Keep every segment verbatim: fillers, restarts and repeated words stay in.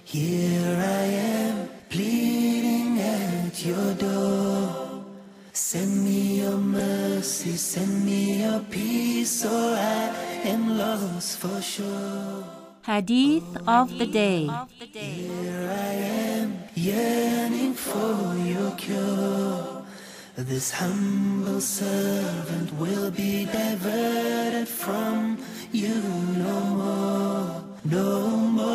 Here I am, pleading at your door. Send me your mercy, send me your peace, or I am lost for sure. Hadith of the Day. Here I am, yearning for your cure. This humble servant will be diverted from you no more, no more,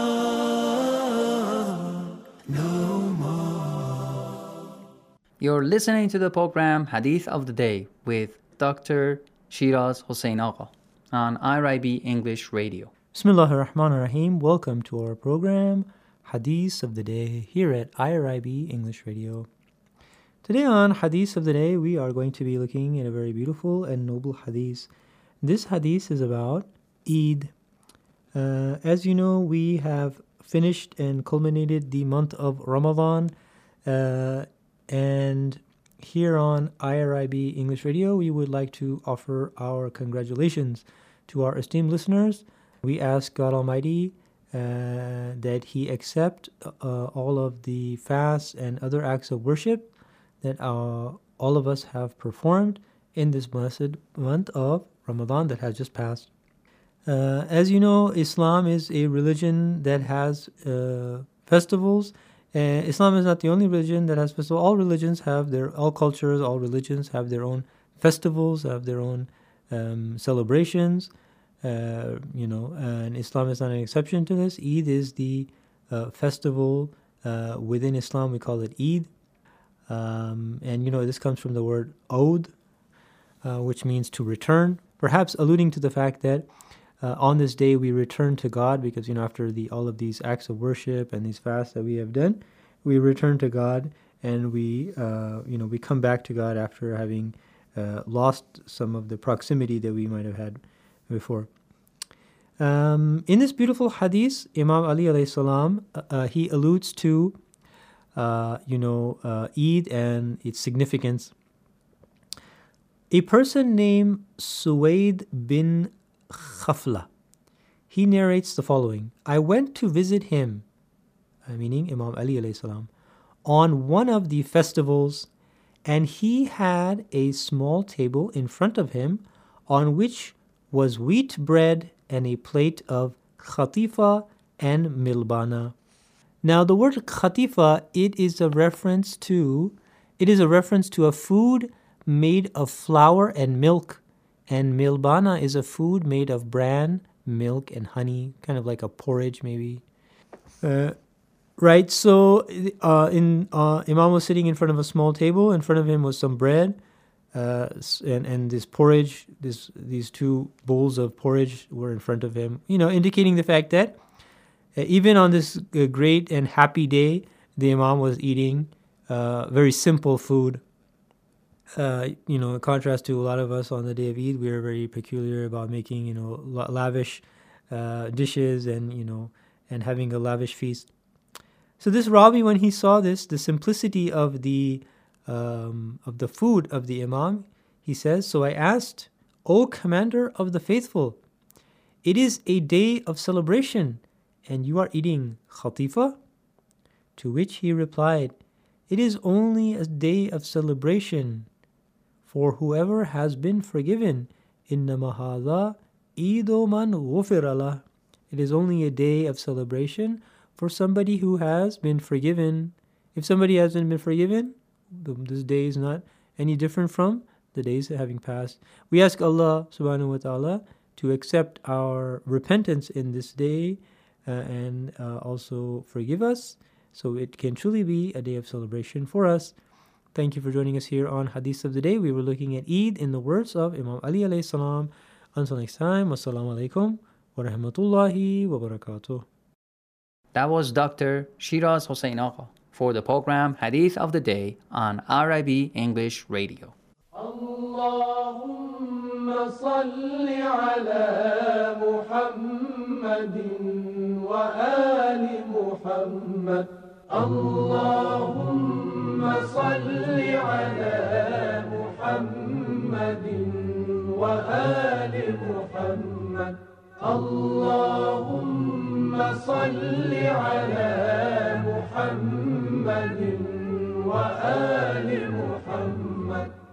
no more. You're listening to the program Hadith of the Day with Doctor Shiraz Hossein Agha on I R I B English Radio. Bismillahir Rahmanir Rahim. Welcome to our program Hadith of the Day here at I R I B English Radio. Today on Hadith of the Day, we are going to be looking at a very beautiful and noble hadith. This hadith is about Eid. Uh, as you know, we have finished and culminated the month of Ramadan. Uh, and here on I R I B English Radio, we would like to offer our congratulations to our esteemed listeners. We ask God Almighty uh, that He accept uh, all of the fasts and other acts of worship that uh, all of us have performed in this blessed month of Ramadan that has just passed. Uh, as you know, Islam is a religion that has uh, festivals. Uh, Islam is not the only religion that has festivals. All religions have their, all cultures, all religions have their own festivals, have their own um, celebrations. Uh, you know, and Islam is not an exception to this. Eid is the uh, festival uh, within Islam. We call it Eid. Um, and, you know, this comes from the word Oud, uh, which means to return, perhaps alluding to the fact that uh, on this day we return to God because, you know, after the all of these acts of worship and these fasts that we have done, we return to God and we, uh, you know, we come back to God after having uh, lost some of the proximity that we might have had before. Um, in this beautiful hadith, Imam Ali alayhi salam, uh, he alludes to Uh, you know, uh, Eid and its significance. A person named Suwaid bin Khafla, he narrates the following. I went to visit him, uh, meaning Imam Ali alayhi salam, on one of the festivals, and he had a small table in front of him on which was wheat bread and a plate of khatifa and milbana. Now, the word khatifa, it is a reference to, it is a reference to a food made of flour and milk, and milbana is a food made of bran, milk, and honey, kind of like a porridge, maybe. Uh, right. So, uh, in uh, Imam was sitting in front of a small table. In front of him was some bread, uh, and and this porridge. This these two bowls of porridge were in front of him. You know, indicating the fact that Uh, even on this uh, great and happy day, the Imam was eating uh, very simple food. Uh, you know, in contrast to a lot of us on the day of Eid, we are very peculiar about making, you know, la- lavish uh, dishes and, you know, and having a lavish feast. So this Rabi, when he saw this, the simplicity of the um, of the food of the Imam, he says, so I asked, O Commander of the Faithful, it is a day of celebration, and you are eating khatifa? To which he replied, it is only a day of celebration for whoever has been forgiven. Innama hadha Eidu man ghufira lah. It is only a day of celebration for somebody who has been forgiven. If somebody hasn't been forgiven, this day is not any different from the days having passed. We ask Allah subhanahu wa ta'ala to accept our repentance in this day, Uh, and uh, also forgive us, so it can truly be a day of celebration for us. Thank you for joining us here on Hadith of the Day. We were looking at Eid in the words of Imam Ali alayhi salam. Until next time, wassalamu alaikum wa rahmatullahi wa barakatuh. That was Doctor Shiraz Hossein Agha for the program Hadith of the Day on I R I B English Radio. Allahumma salli ala Muhammadin وآل محمد اللهم صل على محمد وآل محمد اللهم صل على محمد وآل محمد.